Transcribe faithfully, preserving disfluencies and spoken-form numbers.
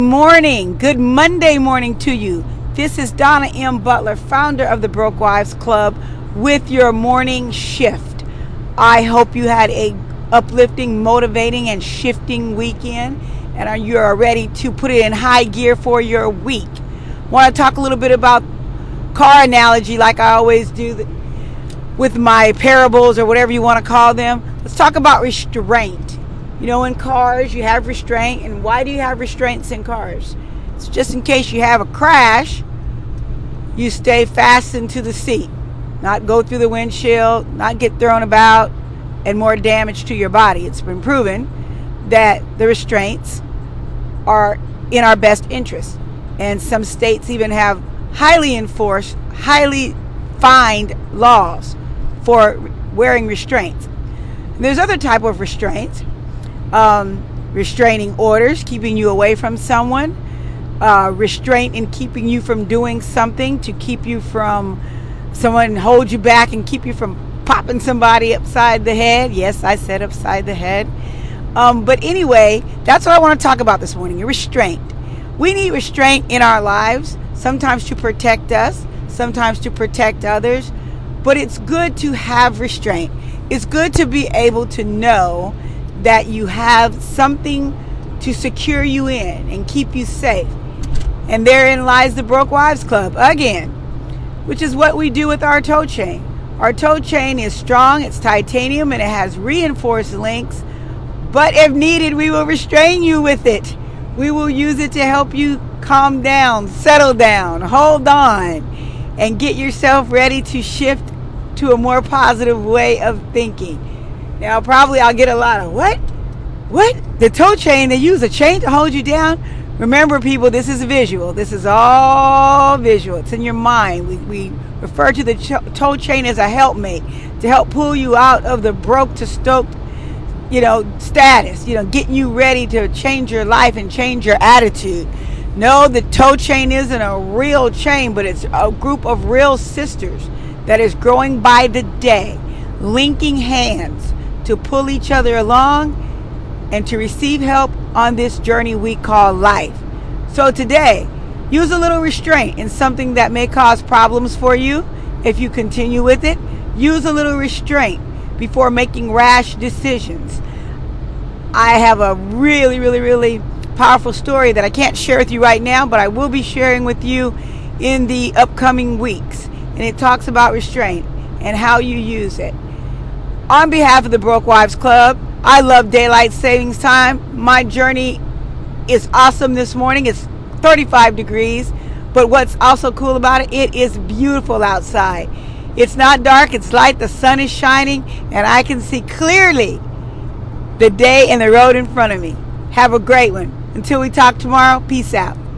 Morning, good Monday morning to you. This is Donna M. Butler, founder of the Broke Wives Club, with your morning shift. I hope you had a uplifting, motivating, and shifting weekend, and are you are ready to put it in high gear for your week. Want to talk a little bit about car analogy, like I always do with my parables or whatever you want to call them. Let's talk about restraint. You know, in cars, you have restraint. And why do you have restraints in cars? It's just in case you have a crash, you stay fastened to the seat, not go through the windshield, not get thrown about, and more damage to your body. It's been proven that the restraints are in our best interest. And some states even have highly enforced, highly fined laws for wearing restraints. And there's other type of restraints. Um, restraining orders, keeping you away from someone, uh, restraint in keeping you from doing something, to keep you from someone hold you back and keep you from popping somebody upside the head. Yes, I said upside the head. Um, but anyway, that's what I want to talk about this morning, restraint. We need restraint in our lives, sometimes to protect us, sometimes to protect others, but it's good to have restraint. It's good to be able to know that you have something to secure you in and keep you safe. And therein lies the Broke Wives Club again, which is what we do with our toe chain. Our toe chain is strong, it's titanium, and it has reinforced links, but if needed, we will restrain you with it. We will use it to help you calm down, settle down, hold on, and get yourself ready to shift to a more positive way of thinking. Now, probably I'll get a lot of, what? What? The toe chain, they use a chain to hold you down? Remember, people, this is visual. This is all visual. It's in your mind. We, we refer to the ch- toe chain as a helpmate to help pull you out of the broke to stoked, you know, status, you know, getting you ready to change your life and change your attitude. No, the toe chain isn't a real chain, but it's a group of real sisters that is growing by the day, linking hands to pull each other along and to receive help on this journey we call life. So today, use a little restraint in something that may cause problems for you. If you continue with it, use a little restraint before making rash decisions. I have a really, really, really powerful story that I can't share with you right now, but I will be sharing with you in the upcoming weeks. And it talks about restraint and how you use it. On behalf of the Broke Wives Club, I love daylight savings time. My journey is awesome this morning. It's thirty-five degrees, but what's also cool about it, it is beautiful outside. It's not dark, it's light, the sun is shining, and I can see clearly the day and the road in front of me. Have a great one. Until we talk tomorrow, peace out.